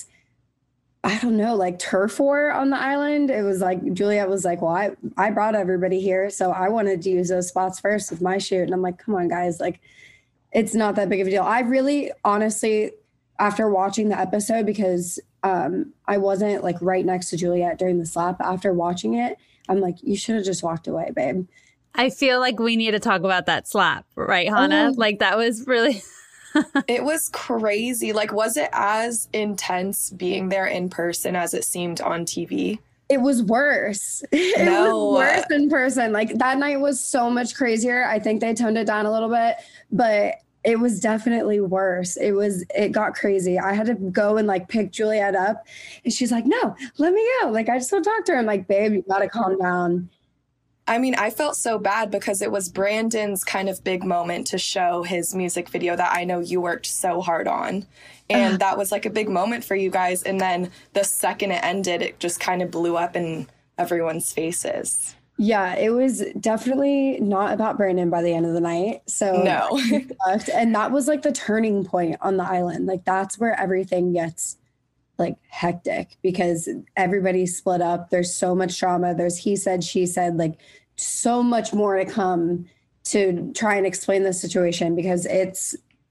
I don't know, like turf war on the island. It was like, Juliet was like, well, I brought everybody here, so I wanted to use those spots first with my shoot. And I'm like, come on, guys. Like, it's not that big of a deal. I really, honestly, after watching the episode, because I wasn't like right next to Juliet during the slap. After watching it, I'm like, you should have just walked away, babe. I feel like we need to talk about that slap, right, Hannah? Like that was really... It was crazy. Like, was it as intense being there in person as it seemed on TV? It was worse. It was worse in person. Like that night was so much crazier. I think they toned it down a little bit, but it was definitely worse. It got crazy. I had to go and like pick Juliet up, and she's like, no, let me go. Like, I just want to talk to her. I'm like, babe, you gotta calm down. I mean, I felt so bad because it was Brandon's kind of big moment to show his music video that I know you worked so hard on. And that was like a big moment for you guys. And then the second it ended, it just kind of blew up in everyone's faces. Yeah, it was definitely not about Brandon by the end of the night. So no. And that was like the turning point on the island. Like that's where everything gets like hectic because everybody's split up. There's so much drama. There's he said, she said, like so much more to come to try and explain the situation because it's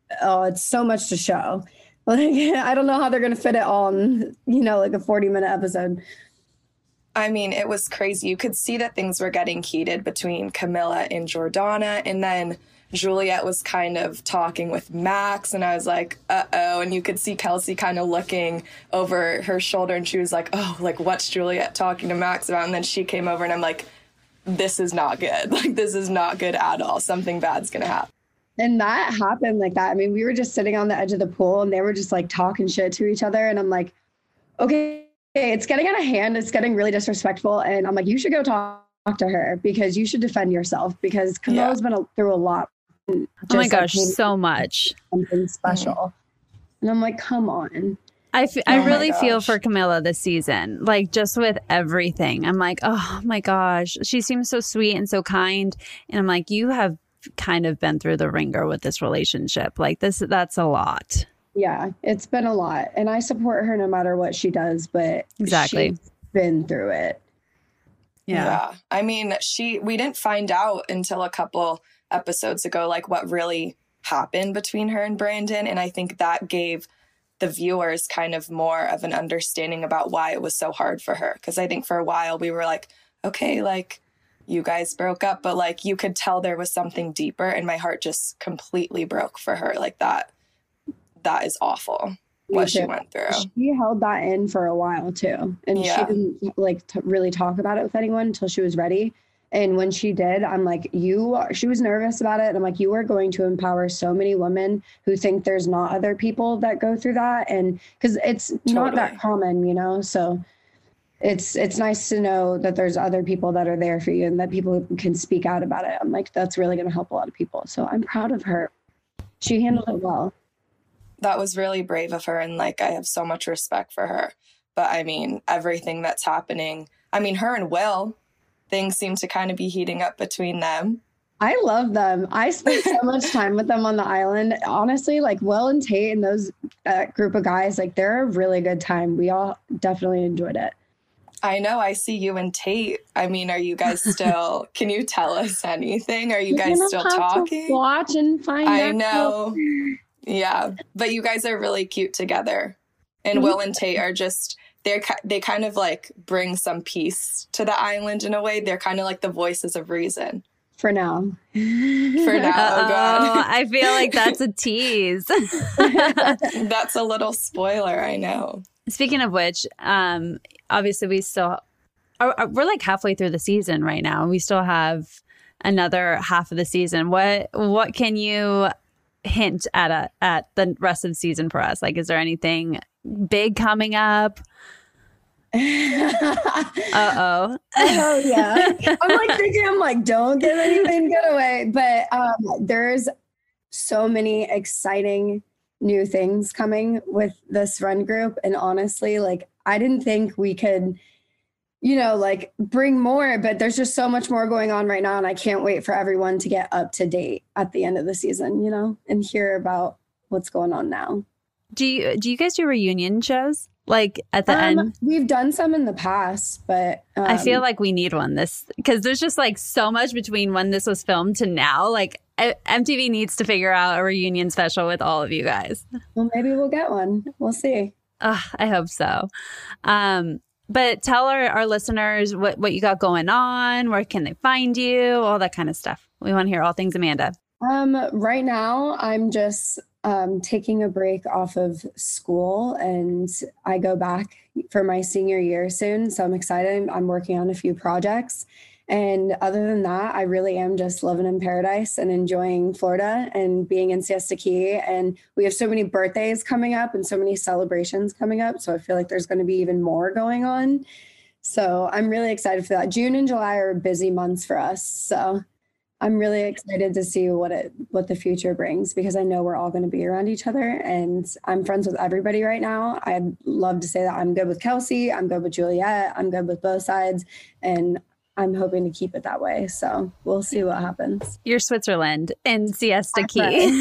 so much to show. Like, I don't know how they're going to fit it all in, like a 40-minute episode. I mean, it was crazy. You could see that things were getting heated between Camilla and Jordana. And then Juliet was kind of talking with Max. And I was like, uh-oh. And you could see Kelsey kind of looking over her shoulder. And she was like, oh, like, what's Juliet talking to Max about? And then she came over and I'm like, this is not good. Like, this is not good at all. Something bad's going to happen. And that happened like that. I mean, we were just sitting on the edge of the pool and they were just like talking shit to each other. And I'm like, okay, it's getting out of hand. It's getting really disrespectful. And I'm like, you should go talk to her because you should defend yourself because Camilla's been through a lot. Oh my gosh, so much. Something special. And I'm like, come on. I really feel for Camilla this season, like just with everything. I'm like, oh my gosh, she seems so sweet and so kind. And I'm like, you have kind of been through the ringer with this relationship. Like that's a lot. Yeah, it's been a lot. And I support her no matter what she does, but exactly, she's been through it. Yeah. I mean, we didn't find out until a couple episodes ago, like what really happened between her and Brandon. And I think that gave the viewers kind of more of an understanding about why it was so hard for her. Because I think for a while we were like, okay, like you guys broke up, but like you could tell there was something deeper and my heart just completely broke for her. Like that is awful what she went through. She held that in for a while too. And she didn't like really talk about it with anyone until she was ready. And when she did, I'm like, she was nervous about it. And I'm like, you are going to empower so many women who think there's not other people that go through that. And because it's not that common, so it's nice to know that there's other people that are there for you and that people can speak out about it. I'm like, that's really going to help a lot of people. So I'm proud of her. She handled it well. That was really brave of her. And like, I have so much respect for her. But I mean, everything that's happening, I mean, her and Will, things seem to kind of be heating up between them. I love them. I spent so much time with them on the island. Honestly, like Will and Tate and those group of guys, like they're a really good time. We all definitely enjoyed it. I know. I see you and Tate. I mean, are you guys still, can you tell us anything? Are you guys still talking? Watch and find out. I know. Yeah. But you guys are really cute together. And Will and Tate are just, they kind of like bring some peace to the island in a way. They're kind of like the voices of reason. For now. For now. Oh, God. I feel like that's a tease. That's a little spoiler, I know. Speaking of which, obviously we still we're like halfway through the season right now. We still have another half of the season. What can you hint at the rest of the season for us? Like, is there anything big coming up? Uh-oh. Oh, yeah. I'm like, don't give anything good away. But there's so many exciting new things coming with this run group. And honestly, like, I didn't think we could, like bring more, but there's just so much more going on right now. And I can't wait for everyone to get up to date at the end of the season, and hear about what's going on now. Do you guys do reunion shows? Like at the end? We've done some in the past, but I feel like we need one because there's just like so much between when this was filmed to now. Like MTV needs to figure out a reunion special with all of you guys. Well, maybe we'll get one. We'll see. I hope so. But tell our listeners what you got going on. Where can they find you? All that kind of stuff. We want to hear all things Amanda. Right now, I'm just taking a break off of school, and I go back for my senior year soon. So I'm excited. I'm working on a few projects. And other than that, I really am just living in paradise and enjoying Florida and being in Siesta Key. And we have so many birthdays coming up and so many celebrations coming up. So I feel like there's going to be even more going on. So I'm really excited for that. June and July are busy months for us. So I'm really excited to see what the future brings, because I know we're all going to be around each other, and I'm friends with everybody right now. I'd love to say that I'm good with Kelsey. I'm good with Juliette. I'm good with both sides. And I'm hoping to keep it that way. So we'll see what happens. You're Switzerland in Siesta Key.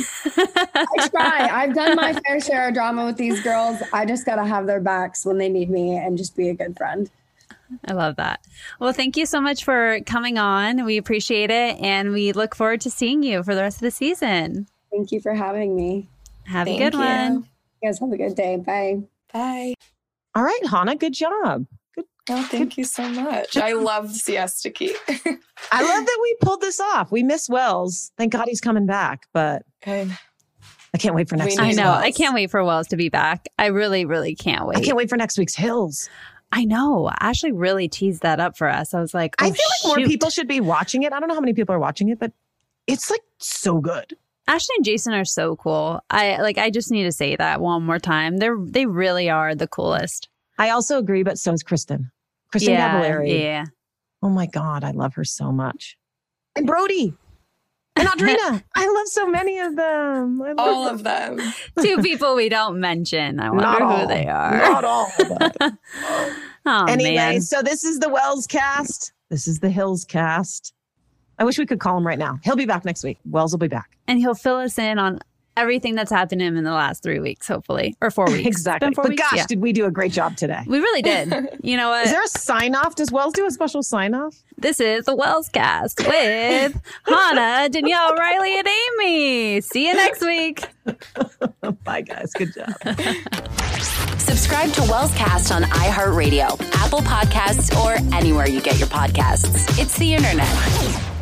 I try. I've done my fair share of drama with these girls. I just got to have their backs when they need me and just be a good friend. I love that. Well, thank you so much for coming on. We appreciate it. And we look forward to seeing you for the rest of the season. Thank you for having me. Have a good one. You guys have a good day. Bye. Bye. All right, Hannah, good job. Oh, thank you so much. I love Siesta Key. I love that we pulled this off. We miss Wells. Thank God he's coming back, but I can't wait for next week. I know. I can't wait for Wells to be back. I really, really can't wait. I can't wait for next week's Hills. I know. Ashley really teased that up for us. I was like, I feel like more people should be watching it. I don't know how many people are watching it, but it's like so good. Ashley and Jason are so cool. I just need to say that one more time. They really are the coolest. I also agree, but so is Kristen. Kristen Cavallari. Yeah. Oh my God, I love her so much. And Brody. And Audrina. I love so many of them. All of them. Two people we don't mention. I wonder who they are. Not all. Oh, anyway, man. So this is the Wells cast. This is the Hills cast. I wish we could call him right now. He'll be back next week. Wells will be back. And he'll fill us in on everything that's happened to him in the last 3 weeks, hopefully. Or 4 weeks. Exactly. But gosh, did we do a great job today. We really did. You know what? Is there a sign-off? Does Wells do a special sign-off? This is the Wells cast with Hannah, Danielle, Riley, and Amy. See you next week. Bye, guys. Good job. Subscribe to Wells Cast on iHeartRadio, Apple Podcasts, or anywhere you get your podcasts. It's the internet.